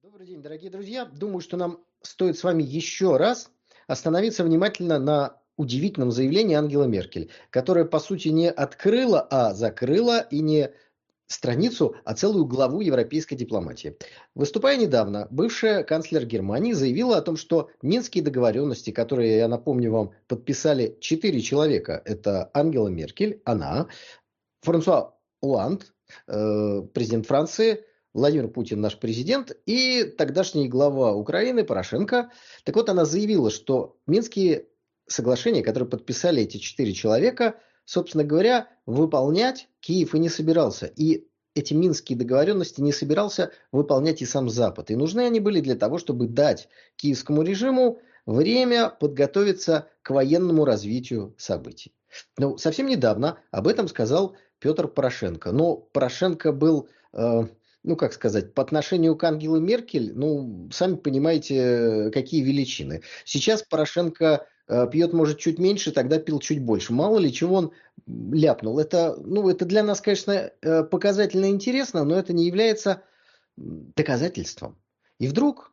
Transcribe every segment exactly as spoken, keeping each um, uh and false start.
Добрый день, дорогие друзья. Думаю, что нам стоит с вами еще раз остановиться внимательно на удивительном заявлении Ангелы Меркель, которая, по сути, не открыла, а закрыла и не страницу, а целую главу европейской дипломатии. Выступая недавно, бывшая канцлер Германии заявила о том, что минские договоренности, которые, я напомню вам, подписали четыре человека, это Ангела Меркель, она, Франсуа Олланд, э, президент Франции, Владимир Путин, наш президент, и тогдашний глава Украины Порошенко. Так вот, она заявила, что Минские соглашения, которые подписали эти четыре человека, собственно говоря, выполнять Киев и не собирался. И эти минские договоренности не собирался выполнять и сам Запад. И нужны они были для того, чтобы дать киевскому режиму время подготовиться к военному развитию событий. Ну, совсем недавно об этом сказал Петр Порошенко. Но Порошенко был, э, ну как сказать, по отношению к Ангеле Меркель, ну, сами понимаете, какие величины. Сейчас Порошенко э, пьет, может, чуть меньше, тогда пил чуть больше. Мало ли чего он ляпнул. Это, ну, это для нас, конечно, э, показательно интересно, но это не является доказательством. И вдруг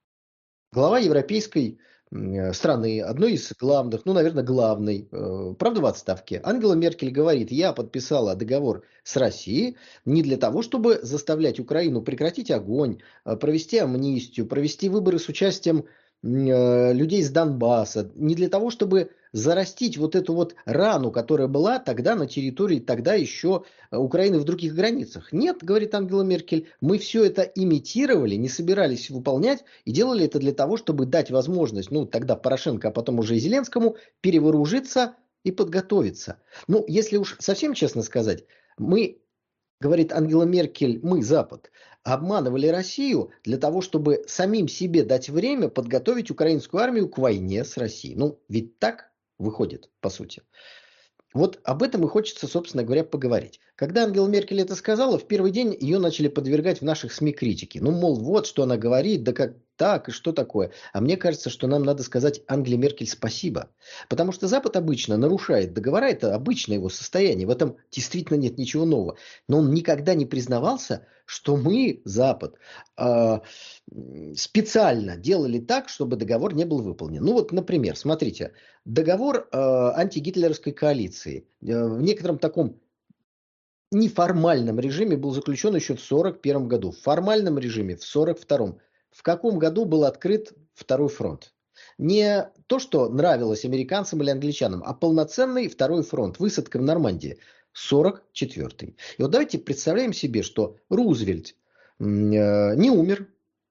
глава европейской м, страны, одной из главных, ну, наверное, главной, э, правда, в отставке, Ангела Меркель говорит: я подписала договор с Россией не для того, чтобы заставлять Украину прекратить огонь, э, провести амнистию, провести выборы с участием м, э, людей из Донбасса, не для того, чтобы зарастить вот эту вот рану, которая была тогда на территории тогда еще э, Украины в других границах. Нет, говорит Ангела Меркель, мы все это имитировали, не собирались выполнять, и делали это для того, чтобы дать возможность, ну, тогда Порошенко, а потом уже и Зеленскому, перевооружиться и подготовиться. Ну, если уж совсем честно сказать, мы, говорит Ангела Меркель, мы, Запад, обманывали Россию для того, чтобы самим себе дать время подготовить украинскую армию к войне с Россией. Ну, ведь так выходит, по сути. Вот об этом и хочется, собственно говоря, поговорить. Когда Ангела Меркель это сказала, в первый день ее начали подвергать в наших СМИ критике. Ну, мол, вот что она говорит, да как так, и что такое. А мне кажется, что нам надо сказать Ангеле Меркель спасибо. Потому что Запад обычно нарушает договора, это обычное его состояние, в этом действительно нет ничего нового. Но он никогда не признавался, что мы, Запад, э, специально делали так, чтобы договор не был выполнен. Ну вот, например, смотрите, договор э, антигитлеровской коалиции э, в некотором таком неформальном режиме был заключен еще в сорок первом году, в формальном режиме в сорок втором. В каком году был открыт второй фронт? Не то, что нравилось американцам или англичанам, а полноценный второй фронт, высадка в Нормандии, сорок четвертый. И вот давайте представляем себе, что Рузвельт м, э, не умер.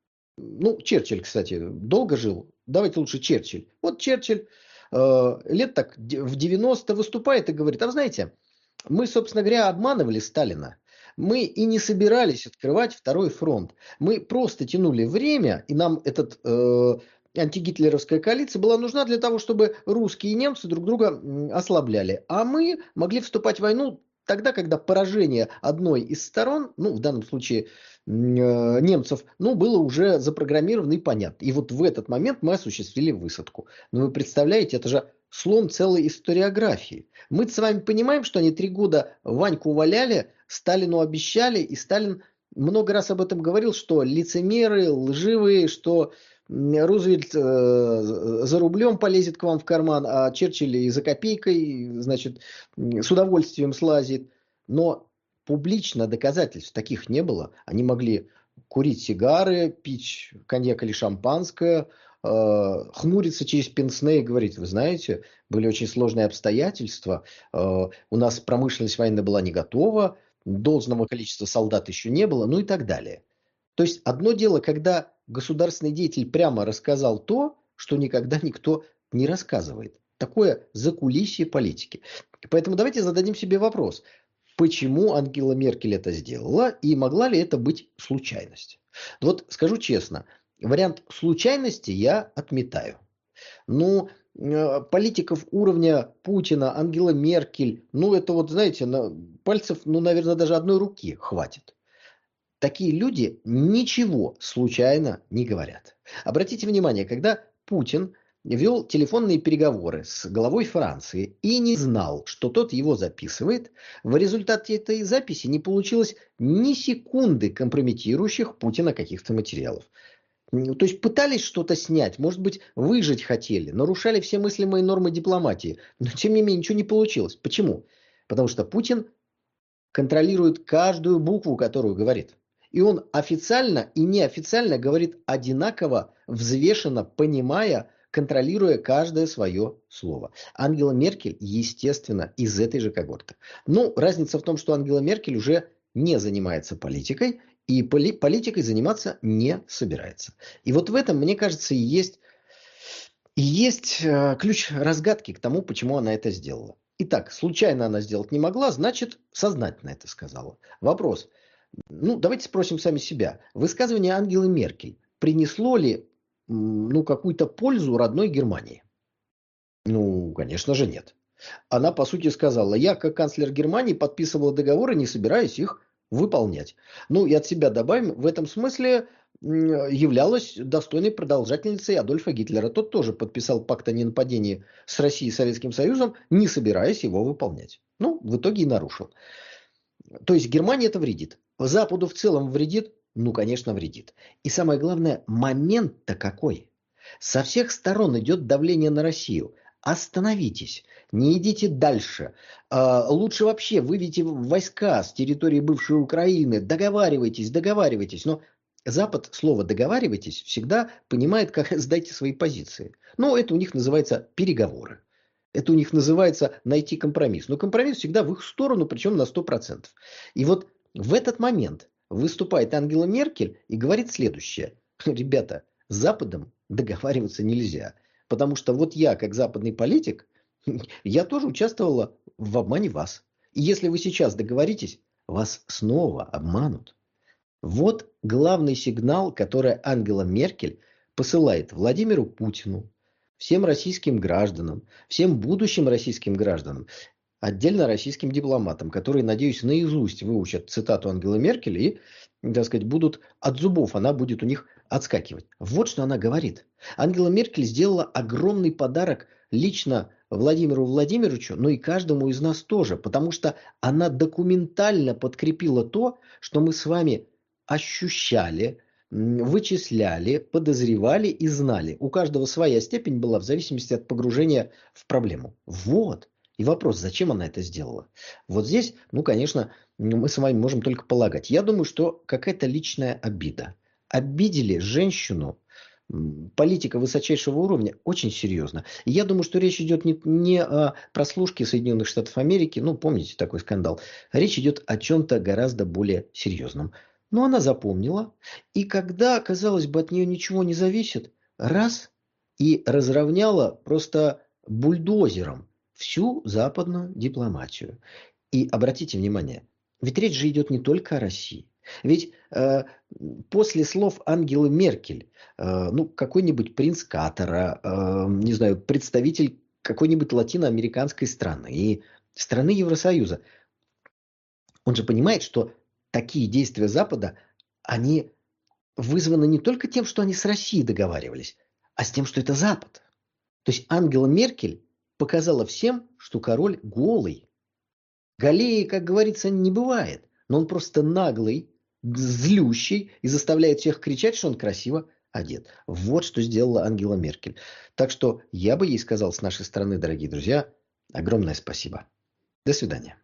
Ну, Черчилль, кстати, долго жил. Давайте лучше Черчилль. Вот Черчилль э, лет так в девяносто выступает и говорит: а вы знаете, мы, собственно говоря, обманывали Сталина. Мы и не собирались открывать второй фронт. Мы просто тянули время, и нам этот э, антигитлеровская коалиция была нужна для того, чтобы русские и немцы друг друга м, ослабляли. А мы могли вступать в войну тогда, когда поражение одной из сторон, ну, в данном случае м, э, немцев, ну, было уже запрограммировано и понятно. И вот в этот момент мы осуществили высадку. Но вы представляете, это же слом целой историографии. Мы с вами понимаем, что они три года Ваньку валяли, Сталину обещали, и Сталин много раз об этом говорил, что лицемеры, лживые, что Рузвельт э, за рублем полезет к вам в карман, а Черчилль и за копейкой, значит, с удовольствием слазит. Но публично доказательств таких не было. Они могли курить сигары, пить коньяк или шампанское, э, хмуриться через пенсне и говорить: вы знаете, были очень сложные обстоятельства, э, у нас промышленность военная была не готова, должного количества солдат еще не было, ну и так далее. То есть одно дело, когда государственный деятель прямо рассказал то, что никогда никто не рассказывает. Такое закулисье политики. Поэтому давайте зададим себе вопрос: почему Ангела Меркель это сделала и могла ли это быть случайность? Вот скажу честно, вариант случайности я отметаю. Ну, э, политиков уровня Путина, Ангела Меркель, ну это вот, знаете, на пальцев, ну, наверное, даже одной руки хватит. Такие люди ничего случайно не говорят. Обратите внимание, когда Путин вел телефонные переговоры с главой Франции и не знал, что тот его записывает, в результате этой записи не получилось ни секунды компрометирующих Путина каких-то материалов. То есть пытались что-то снять, может быть, выжить хотели, нарушали все мыслимые нормы дипломатии, но тем не менее ничего не получилось. Почему? Потому что Путин контролирует каждую букву, которую говорит. И он официально и неофициально говорит одинаково, взвешенно, понимая, контролируя каждое свое слово. Ангела Меркель, естественно, из этой же когорты. Ну, разница в том, что Ангела Меркель уже не занимается политикой, и поли- политикой заниматься не собирается. И вот в этом, мне кажется, и есть, и есть э, ключ разгадки к тому, почему она это сделала. Итак, случайно она сделать не могла, значит, сознательно это сказала. Вопрос. Ну, давайте спросим сами себя. Высказывание Ангелы Меркель принесло ли м, ну, какую-то пользу родной Германии? Ну, конечно же, нет. Она, по сути, сказала, я, как канцлер Германии, подписывала договоры, не собираюсь их выполнять. Ну, и от себя добавим, в этом смысле м, являлась достойной продолжательницей Адольфа Гитлера. Тот тоже подписал пакт о ненападении с Россией и Советским Союзом, не собираясь его выполнять. Ну, в итоге и нарушил. То есть Германии это вредит. Западу в целом вредит? Ну, конечно, вредит. И самое главное, момент-то какой? Со всех сторон идет давление на Россию. Остановитесь, не идите дальше. А, лучше вообще выведите войска с территории бывшей Украины. Договаривайтесь, договаривайтесь. Но Запад слово «договаривайтесь» всегда понимает, как сдайте свои позиции. Ну, это у них называется переговоры. Это у них называется найти компромисс. Но компромисс всегда в их сторону, причем на сто процентов. И вот в этот момент выступает Ангела Меркель и говорит следующее. Ребята, с Западом договариваться нельзя. Потому что вот я, как западный политик, я тоже участвовала в обмане вас. И если вы сейчас договоритесь, вас снова обманут. Вот главный сигнал, который Ангела Меркель посылает Владимиру Путину, всем российским гражданам, всем будущим российским гражданам, отдельно российским дипломатам, которые, надеюсь, наизусть выучат цитату Ангелы Меркель и, так сказать, будут от зубов, она будет у них отскакивать. Вот что она говорит. Ангела Меркель сделала огромный подарок лично Владимиру Владимировичу, но и каждому из нас тоже, потому что она документально подкрепила то, что мы с вами ощущали, вычисляли, подозревали и знали. У каждого своя степень была в зависимости от погружения в проблему. Вот. И вопрос, зачем она это сделала? Вот здесь, ну, конечно, мы с вами можем только полагать. Я думаю, что какая-то личная обида. Обидели женщину, политика высочайшего уровня, очень серьезно. И я думаю, что речь идет не, не о прослушке Соединенных Штатов Америки, ну, помните такой скандал. Речь идет о чем-то гораздо более серьезном. Но она запомнила, и когда, казалось бы, от нее ничего не зависит, раз, и разровняла просто бульдозером всю западную дипломатию. И обратите внимание, ведь речь же идет не только о России. Ведь э, после слов Ангелы Меркель, э, ну, какой-нибудь принц Катара, э, не знаю, представитель какой-нибудь латиноамериканской страны, страны Евросоюза, он же понимает, что такие действия Запада, они вызваны не только тем, что они с Россией договаривались, а с тем, что это Запад. То есть Ангела Меркель показала всем, что король голый. Галеи, как говорится, не бывает. Но он просто наглый, злющий и заставляет всех кричать, что он красиво одет. Вот что сделала Ангела Меркель. Так что я бы ей сказал с нашей стороны, дорогие друзья, огромное спасибо. До свидания.